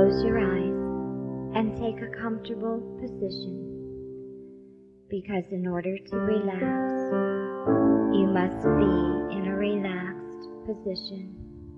close your eyes and take a comfortable position, because in order to relax, you must be in a relaxed position.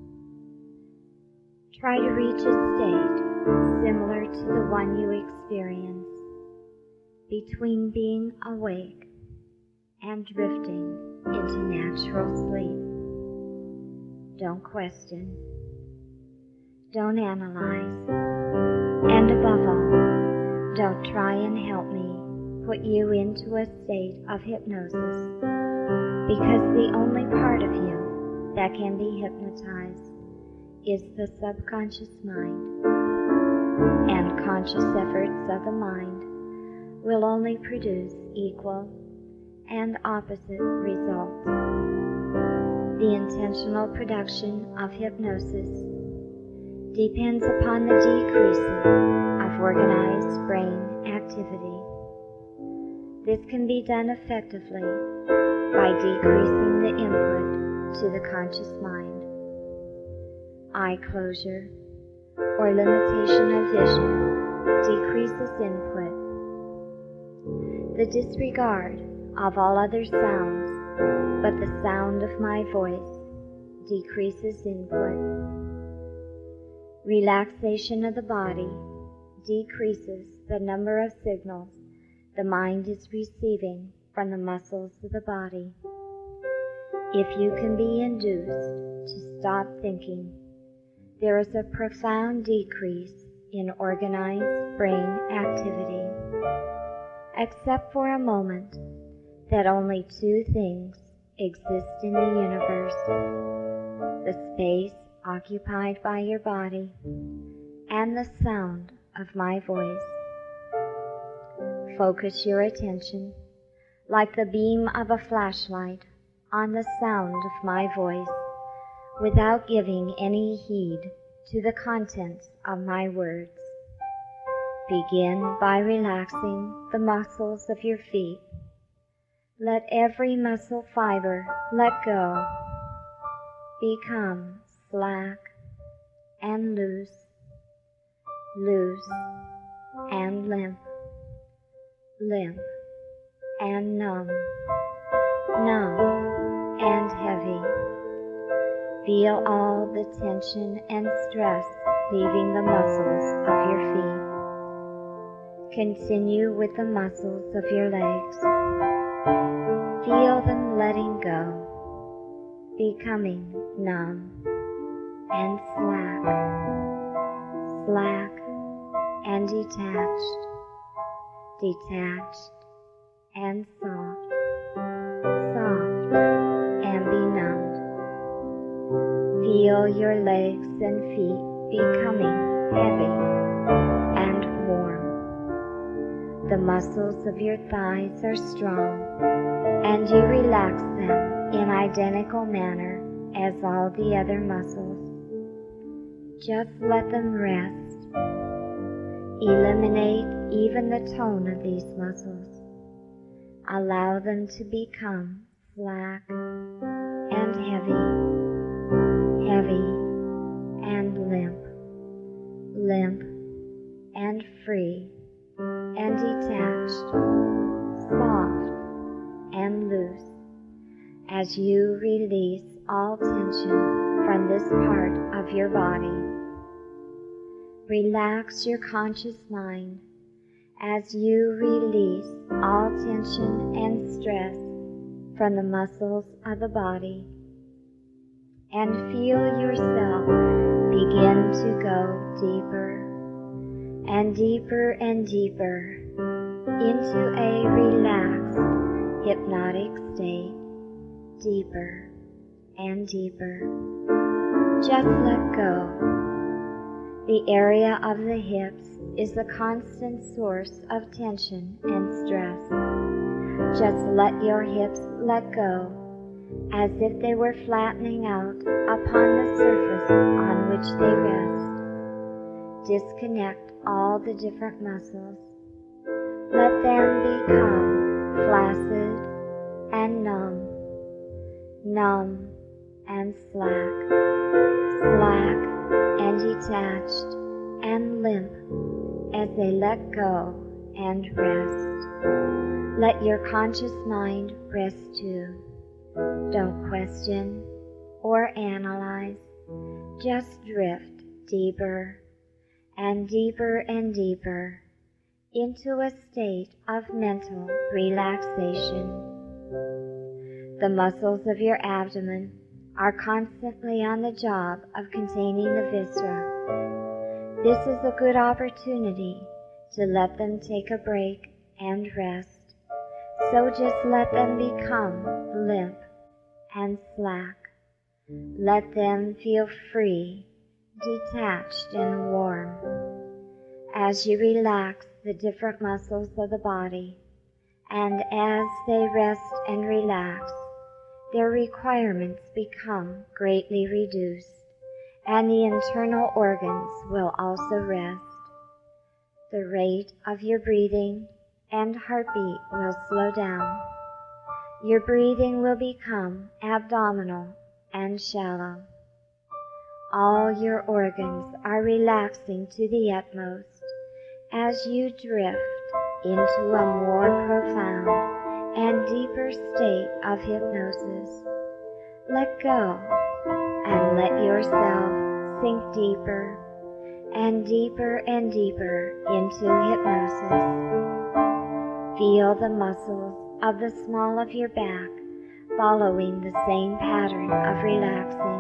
Try to reach a state similar to the one you experience between being awake and drifting into natural sleep. Don't question. Don't analyze. And above all, don't try and help me put you into a state of hypnosis, because the only part of you that can be hypnotized is the subconscious mind, and conscious efforts of the mind will only produce equal and opposite results. The intentional production of hypnosis depends upon the decreasing of organized brain activity. This can be done effectively by decreasing the input to the conscious mind. Eye closure or limitation of vision decreases input. The disregard of all other sounds but the sound of my voice decreases input. Relaxation of the body decreases the number of signals the mind is receiving from the muscles of the body. If you can be induced to stop thinking, there is a profound decrease in organized brain activity. Accept for a moment that only two things exist in the universe: the space occupied by your body and the sound of my voice. Focus your attention, like the beam of a flashlight, on the sound of my voice, without giving any heed to the contents of my words. Begin by relaxing the muscles of your feet. Let every muscle fiber let go. Become slack and loose, loose and limp, limp and numb, numb and heavy. Feel all the tension and stress leaving the muscles of your feet. Continue with the muscles of your legs. Feel them letting go, becoming numb and slack, slack and detached, detached and soft, soft and benumbed. Feel your legs and feet becoming heavy and warm. The muscles of your thighs are strong, and you relax them in identical manner as all the other muscles. Just let them rest. Eliminate even the tone of these muscles. Allow them to become slack and heavy, heavy and limp, limp and free and detached, soft and loose, as you release all tension from this part of your body. Relax your conscious mind as you release all tension and stress from the muscles of the body, and feel yourself begin to go deeper and deeper and deeper into a relaxed, hypnotic state, deeper and deeper. Just let go. The area of the hips is the constant source of tension and stress. Just let your hips let go, as if they were flattening out upon the surface on which they rest. Disconnect all the different muscles. Let them become flaccid and numb, numb and slack, slack and detached and limp as they let go and rest. Let your conscious mind rest too. Don't question or analyze. Just drift deeper and deeper and deeper into a state of mental relaxation. The muscles of your abdomen are constantly on the job of containing the viscera. This is a good opportunity to let them take a break and rest. So just let them become limp and slack. Let them feel free, detached and warm. As you relax the different muscles of the body, and as they rest and relax, their requirements become greatly reduced, and the internal organs will also rest. The rate of your breathing and heartbeat will slow down. Your breathing will become abdominal and shallow. All your organs are relaxing to the utmost as you drift into a more profound and deeper state of hypnosis. Let go and let yourself sink deeper and deeper and deeper into hypnosis. Feel the muscles of the small of your back following the same pattern of relaxing.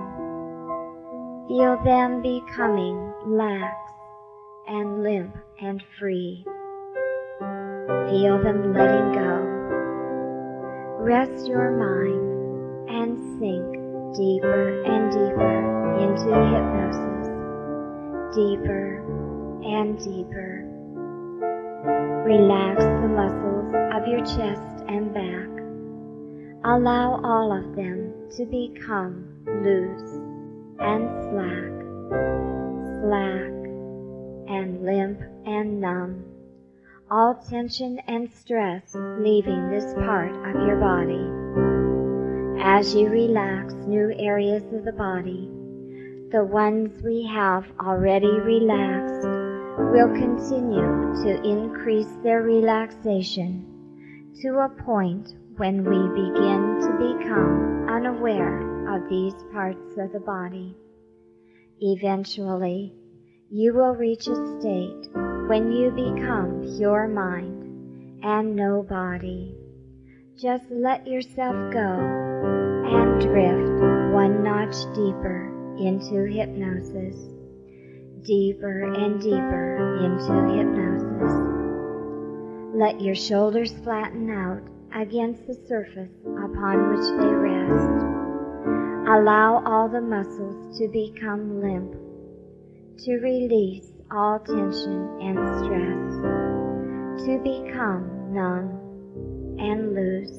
Feel them becoming lax and limp and free. Feel them letting go. Rest your mind and sink deeper and deeper into hypnosis. Deeper and deeper. Relax the muscles of your chest and back. Allow all of them to become loose and slack and limp and numb. All tension and stress leaving this part of your body. As you relax new areas of the body, the ones we have already relaxed will continue to increase their relaxation to a point when we begin to become unaware of these parts of the body. Eventually, you will reach a state when you become pure mind and no body. Just let yourself go and drift one notch deeper into hypnosis, deeper and deeper into hypnosis. Let your shoulders flatten out against the surface upon which they rest. Allow all the muscles to become limp, to release all tension and stress, to become numb and loose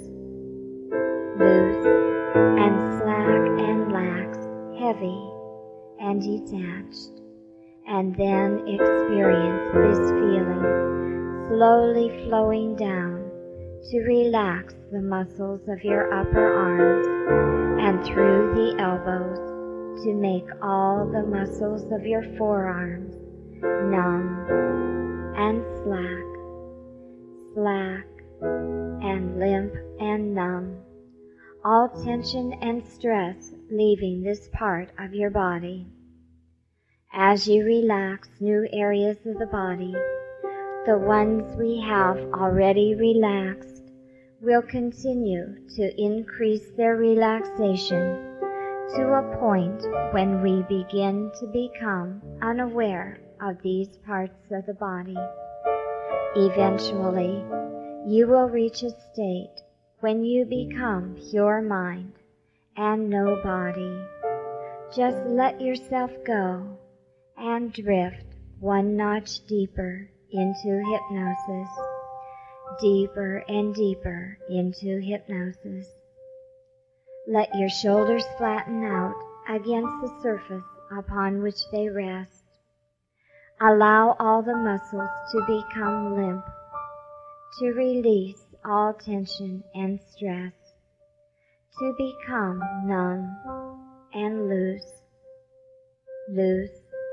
and slack and lax, heavy and detached, and then experience this feeling slowly flowing down to relax the muscles of your upper arms and through the elbows to make all the muscles of your forearms numb and slack and limp and numb. All tension and stress leaving this part of your body. As you relax new areas of the body, the ones we have already relaxed will continue to increase their relaxation to a point when we begin to become unaware of these parts of the body. Eventually, you will reach a state when you become pure mind and no body. Just let yourself go and drift one notch deeper into hypnosis, deeper and deeper into hypnosis. Let your shoulders flatten out against the surface upon which they rest. Allow all the muscles to become limp, to release all tension and stress, to become numb and loose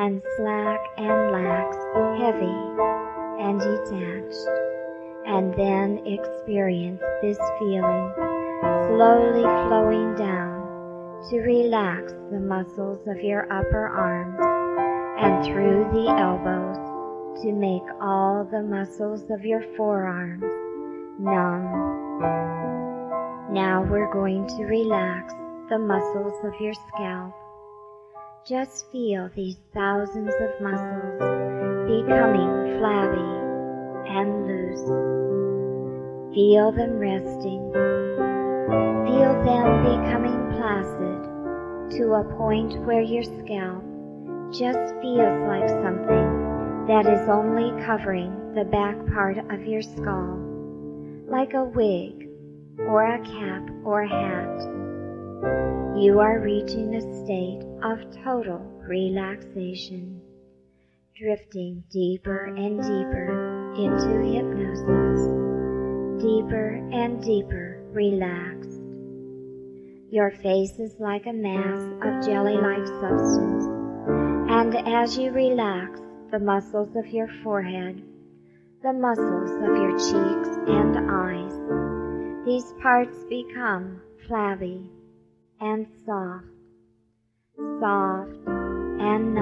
and slack and lax, heavy and detached. And then experience this feeling slowly flowing down to relax the muscles of your upper arms and through the elbows to make all the muscles of your forearms numb. Now we're going to relax the muscles of your scalp. Just feel these thousands of muscles becoming flabby and loose. Feel them resting. Feel them becoming placid to a point where your scalp just feels like something that is only covering the back part of your skull, like a wig or a cap or hat. You are reaching a state of total relaxation, drifting deeper and deeper into hypnosis, deeper and deeper relaxed. Your face is like a mass of jelly-like substance, and as you relax the muscles of your forehead, the muscles of your cheeks and eyes, these parts become flabby and soft, soft and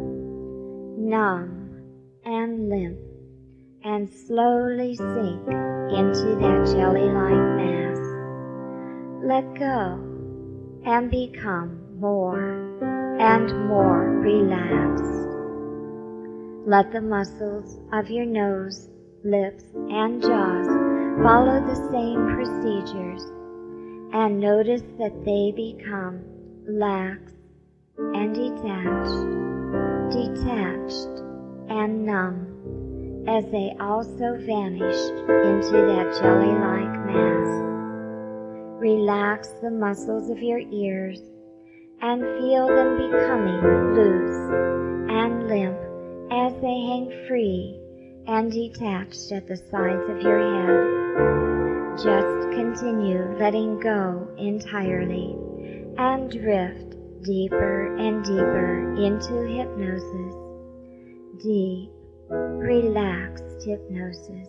numb and limp, and slowly sink into that jelly-like mass. Let go and become more and more relaxed. Let the muscles of your nose, lips, and jaws follow the same procedures, and notice that they become lax and detached and numb as they also vanished into that jelly-like mass. Relax the muscles of your ears and feel them becoming loose and limp as they hang free and detached at the sides of your head. Just continue letting go entirely and drift deeper and deeper into hypnosis, deep, relaxed hypnosis.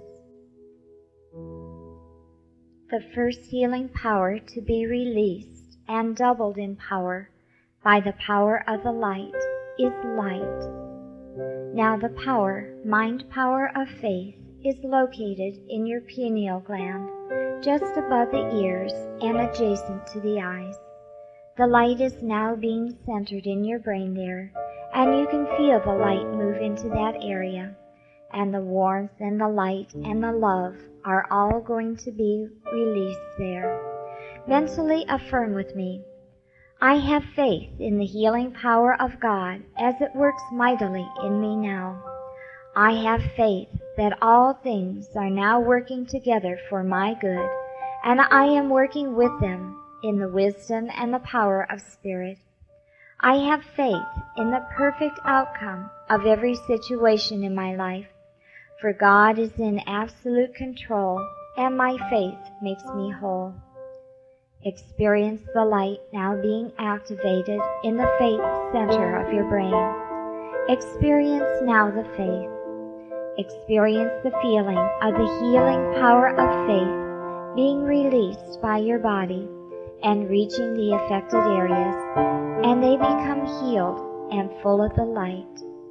The first healing power to be released and doubled in power by the power of the light is light. Now the power, mind power of faith, is located in your pineal gland, just above the ears and adjacent to the eyes. The light is now being centered in your brain there, and you can feel the light move into that area, and the warmth and the light and the love are all going to be released there. Mentally affirm with me, I have faith in the healing power of God as it works mightily in me now. I have faith that all things are now working together for my good, and I am working with them in the wisdom and the power of Spirit. I have faith in the perfect outcome of every situation in my life, for God is in absolute control, and my faith makes me whole. Experience the light now being activated in the faith center of your brain. Experience now the faith. Experience the feeling of the healing power of faith being released by your body and reaching the affected areas, and they become healed and full of the light.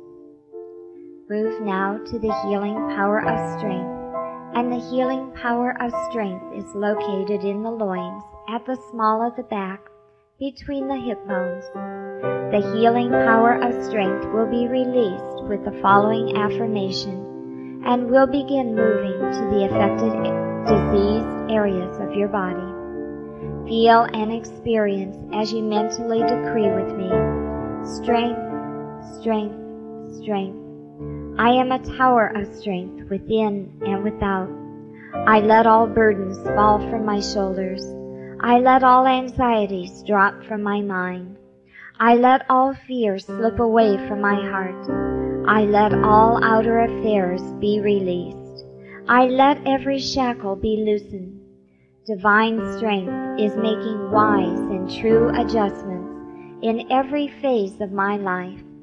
Move now to the healing power of strength, and the healing power of strength is located in the loins at the small of the back between the hip bones. The healing power of strength will be released with the following affirmation and will begin moving to the affected diseased areas of your body. Feel and experience as you mentally decree with me, strength, strength, strength. I am a tower of strength within and without. I let all burdens fall from my shoulders. I let all anxieties drop from my mind. I let all fears slip away from my heart. I let all outer affairs be released. I let every shackle be loosened. Divine strength is making wise and true adjustments in every phase of my life.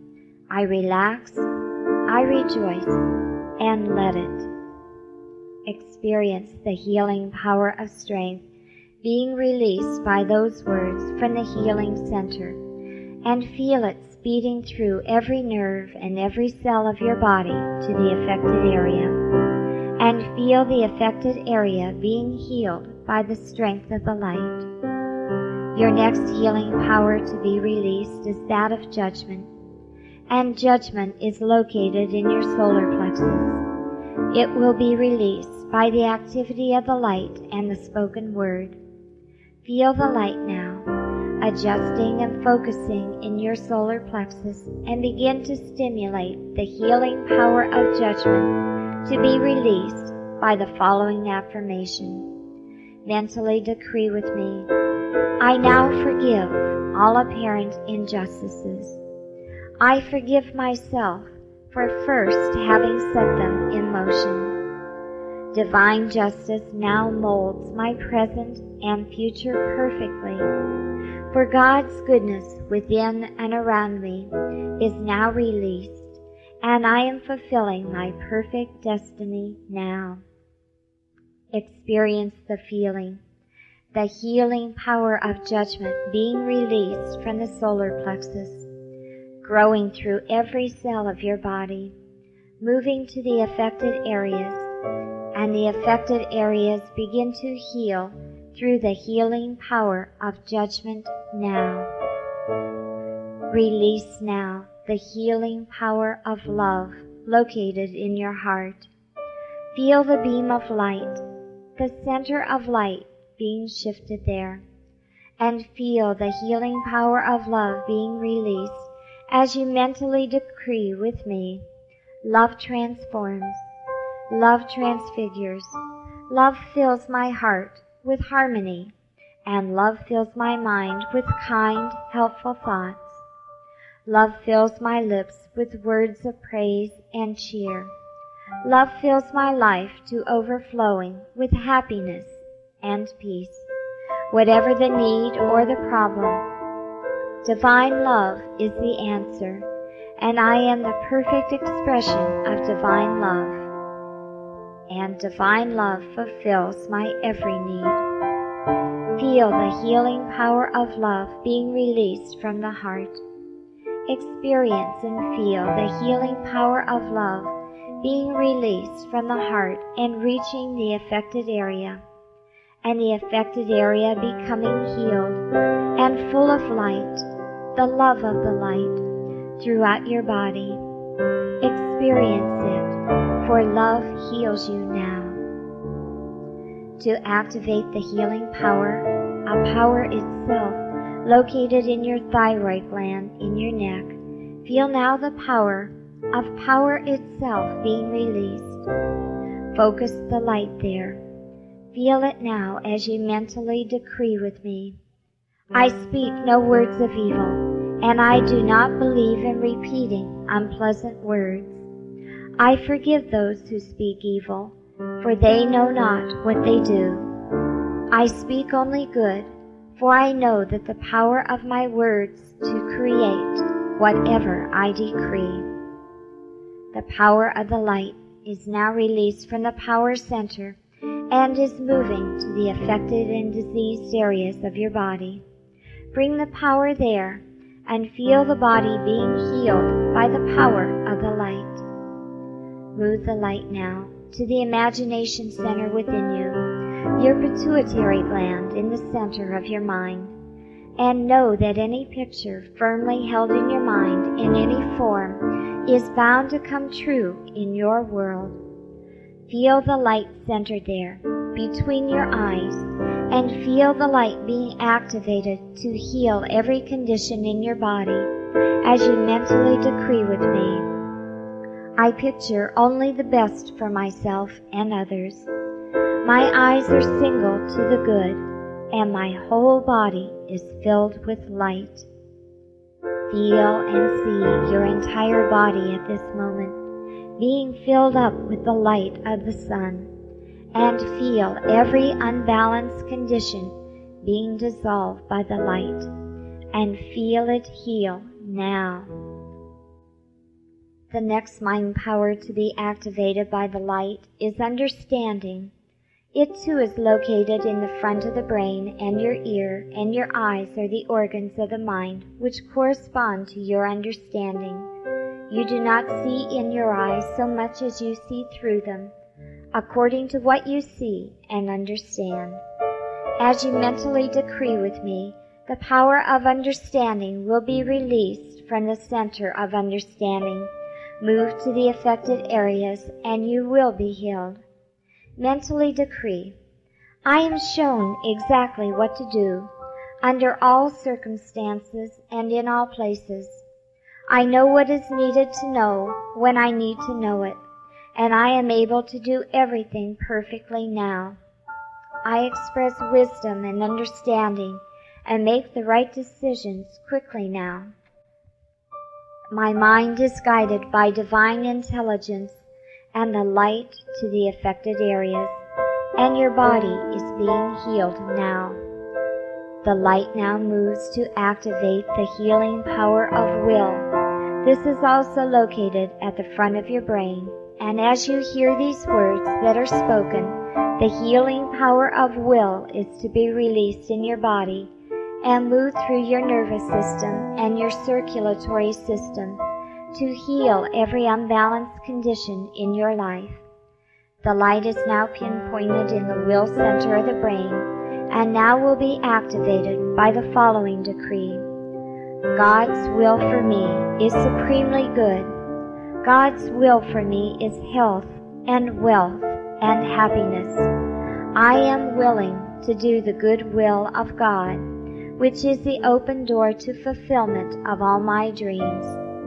I relax, I rejoice, and let it. Experience the healing power of strength being released by those words from the healing center, and feel it speeding through every nerve and every cell of your body to the affected area, and feel the affected area being healed by the strength of the light. Your next healing power to be released is that of judgment, and judgment is located in your solar plexus. It will be released by the activity of the light and the spoken word. Feel the light now, adjusting and focusing in your solar plexus, and begin to stimulate the healing power of judgment to be released by the following affirmation. Mentally decree with me, I now forgive all apparent injustices. I forgive myself for first having set them in motion. Divine justice now molds my present and future perfectly, for God's goodness within and around me is now released, and I am fulfilling my perfect destiny now. Experience the feeling, the healing power of judgment being released from the solar plexus, growing through every cell of your body, moving to the affected areas, and the affected areas begin to heal through the healing power of judgment now. Release now the healing power of love located in your heart. Feel the beam of light, the center of light being shifted there, and feel the healing power of love being released as you mentally decree with me, love transforms. Love transfigures. Love fills my heart with harmony, and love fills my mind with kind, helpful thoughts. Love fills my lips with words of praise and cheer. Love fills my life to overflowing with happiness and peace. Whatever the need or the problem, divine love is the answer, and I am the perfect expression of divine love. And divine love fulfills my every need. Feel the healing power of love being released from the heart. Experience and feel the healing power of love being released from the heart and reaching the affected area, and the affected area becoming healed and full of light, the love of the light, throughout your body. Experience it, for love heals you now. To activate the healing power, a power itself located in your thyroid gland in your neck, feel now the power of power itself being released. Focus the light there. Feel it now as you mentally decree with me. I speak no words of evil, and I do not believe in repeating unpleasant words. I forgive those who speak evil, for they know not what they do. I speak only good, for I know that the power of my words to create whatever I decree. The power of the light is now released from the power center and is moving to the affected and diseased areas of your body. Bring the power there and feel the body being healed by the power of the light. Move the light now to the imagination center within you, your pituitary gland in the center of your mind, and know that any picture firmly held in your mind in any form is bound to come true in your world. Feel the light centered there between your eyes, and feel the light being activated to heal every condition in your body as you mentally decree with me. I picture only the best for myself and others. My eyes are single to the good, and my whole body is filled with light. Feel and see your entire body at this moment being filled up with the light of the sun, and feel every unbalanced condition being dissolved by the light, and feel it heal now. The next mind power to be activated by the light is understanding. It too is located in the front of the brain, and your ear and your eyes are the organs of the mind which correspond to your understanding. You do not see in your eyes so much as you see through them, according to what you see and understand. As you mentally decree with me, the power of understanding will be released from the center of understanding. Move to the affected areas and you will be healed. Mentally decree, I am shown exactly what to do, under all circumstances and in all places. I know what is needed to know when I need to know it, and I am able to do everything perfectly now. I express wisdom and understanding and make the right decisions quickly now. My mind is guided by divine intelligence and the light to the affected areas, and your body is being healed now. The light now moves to activate the healing power of will. This is also located at the front of your brain, and as you hear these words that are spoken, the healing power of will is to be released in your body and move through your nervous system and your circulatory system to heal every unbalanced condition in your life. The light is now pinpointed in the will center of the brain and now will be activated by the following decree. God's will for me is supremely good. God's will for me is health and wealth and happiness. I am willing to do the good will of God, which is the open door to fulfillment of all my dreams.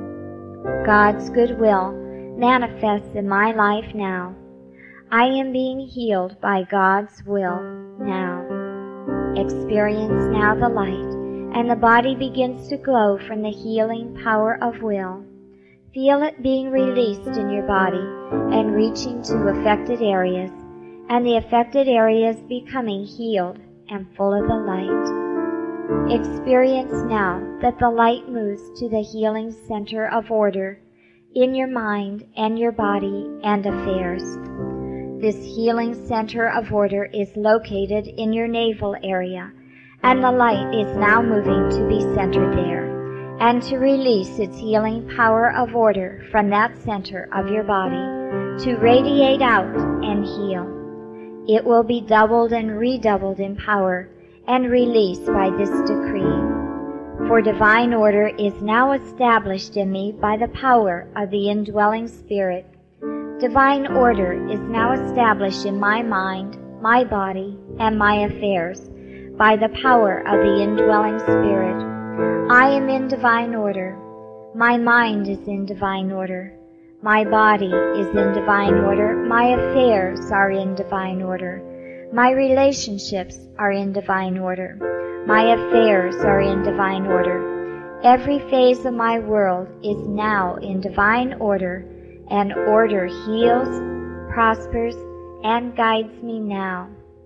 God's good will manifests in my life now. I am being healed by God's will now. Experience now the light, and the body begins to glow from the healing power of will. Feel it being released in your body and reaching to affected areas, and the affected areas becoming healed and full of the light. Experience now that the light moves to the healing center of order in your mind and your body and affairs. This healing center of order is located in your navel area, and the light is now moving to be centered there, and to release its healing power of order from that center of your body to radiate out and heal. It will be doubled and redoubled in power and released by this decree. For divine order is now established in me by the power of the indwelling Spirit. Divine order is now established in my mind, my body, and my affairs by the power of the indwelling Spirit. I am in divine order. My mind is in divine order. My body is in divine order. My affairs are in divine order. My relationships are in divine order. My affairs are in divine order. Every phase of my world is now in divine order, and order heals, prospers, and guides me now.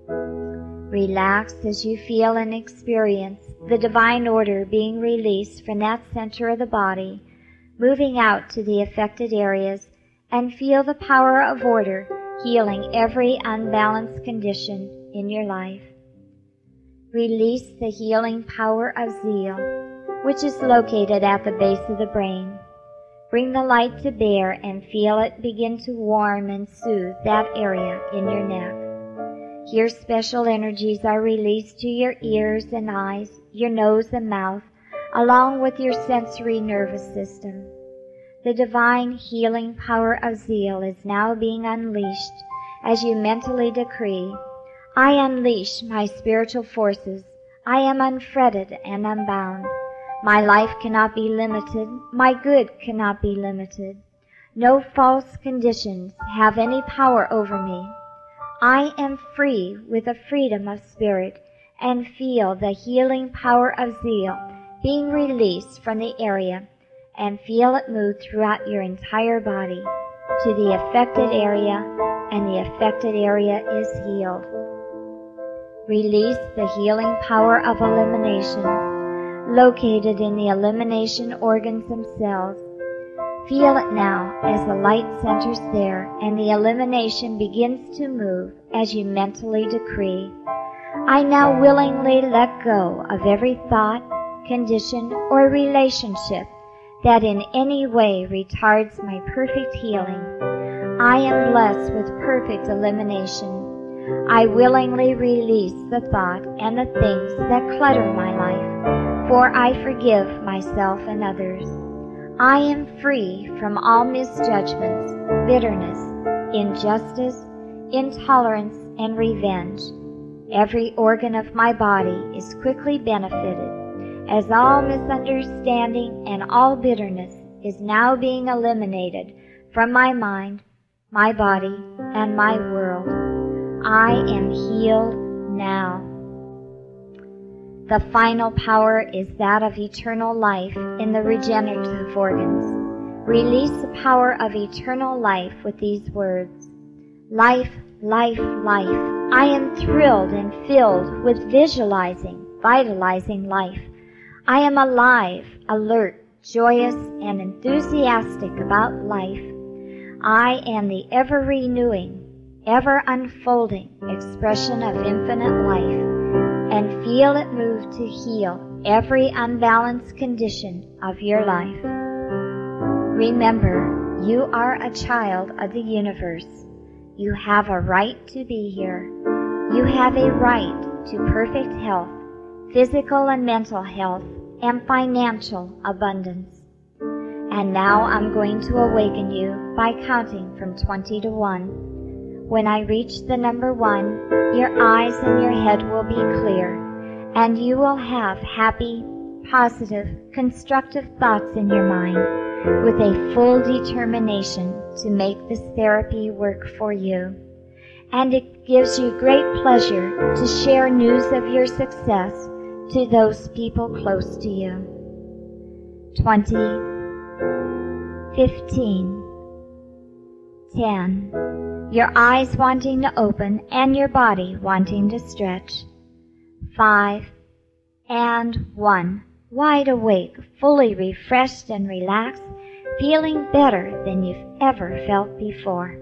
Relax as you feel and experience the divine order being released from that center of the body, moving out to the affected areas, and feel the power of order healing every unbalanced condition in your life. Release the healing power of zeal, which is located at the base of the brain. Bring the light to bear and feel it begin to warm and soothe that area in your neck. Here special energies are released to your ears and eyes, your nose and mouth, along with your sensory nervous system. The divine healing power of zeal is now being unleashed as you mentally decree, I unleash my spiritual forces. I am unfretted and unbound. My life cannot be limited. My good cannot be limited. No false conditions have any power over me. I am free with the freedom of spirit and feel the healing power of zeal being released from the area, and feel it move throughout your entire body to the affected area, and the affected area is healed. Release the healing power of elimination located in the elimination organs themselves. Feel it now as the light centers there and the elimination begins to move as you mentally decree. I now willingly let go of every thought, condition, or relationship that in any way retards my perfect healing. I am blessed with perfect elimination. I willingly release the thought and the things that clutter my life, for I forgive myself and others. I am free from all misjudgments, bitterness, injustice, intolerance, and revenge. Every organ of my body is quickly benefited, as all misunderstanding and all bitterness is now being eliminated from my mind, my body, and my world. I am healed now. The final power is that of eternal life in the regenerative organs. Release the power of eternal life with these words. Life, life, life. I am thrilled and filled with visualizing, vitalizing life. I am alive, alert, joyous, and enthusiastic about life. I am the ever-renewing, ever-unfolding expression of infinite life, and feel it move to heal every unbalanced condition of your life. Remember, you are a child of the universe. You have a right to be here. You have a right to perfect health, physical and mental health, and financial abundance. And now I'm going to awaken you by counting from 20 to 1. When I reach the number 1, your eyes and your head will be clear, and you will have happy, positive, constructive thoughts in your mind with a full determination to make this therapy work for you. And it gives you great pleasure to share news of your success to those people close to you. 20, 15, 10, your eyes wanting to open and your body wanting to stretch. 5, and 1, wide awake, fully refreshed and relaxed, feeling better than you've ever felt before.